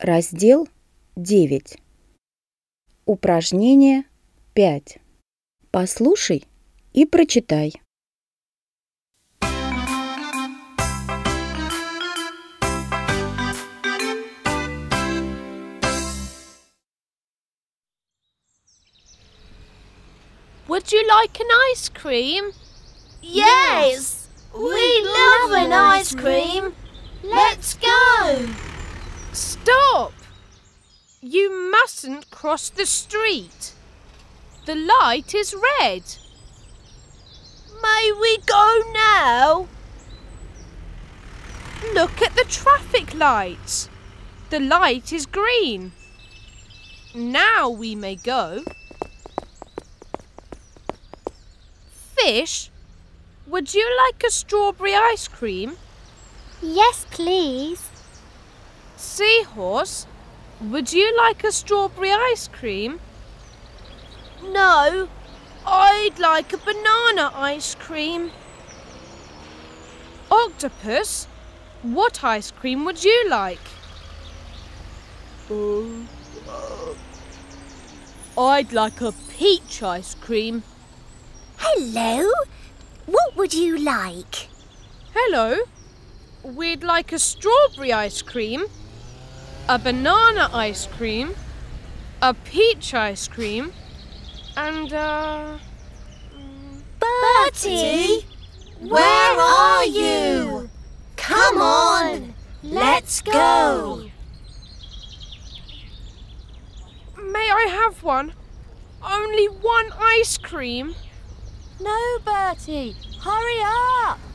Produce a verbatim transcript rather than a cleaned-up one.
Раздел девять. Упражнение пять. Послушай и прочитай. Would you like an ice cream? Yes! We love an ice cream! Let's go! Stop! You mustn't cross the street. The light is red. May we go now? Look at the traffic lights. The light is green. Now we may go. Fish, would you like a strawberry ice cream? Yes, please. Seahorse, would you like a strawberry ice cream? No, I'd like a banana ice cream. Octopus, what ice cream would you like? Uh, uh, I'd like a peach ice cream. Hello. What would you like? Hello. We'd like a strawberry ice cream, a banana ice cream, a peach ice cream, and uh... Bertie, where are you? Come on, let's go. May I have one? Only one ice cream? No, Bertie, hurry up.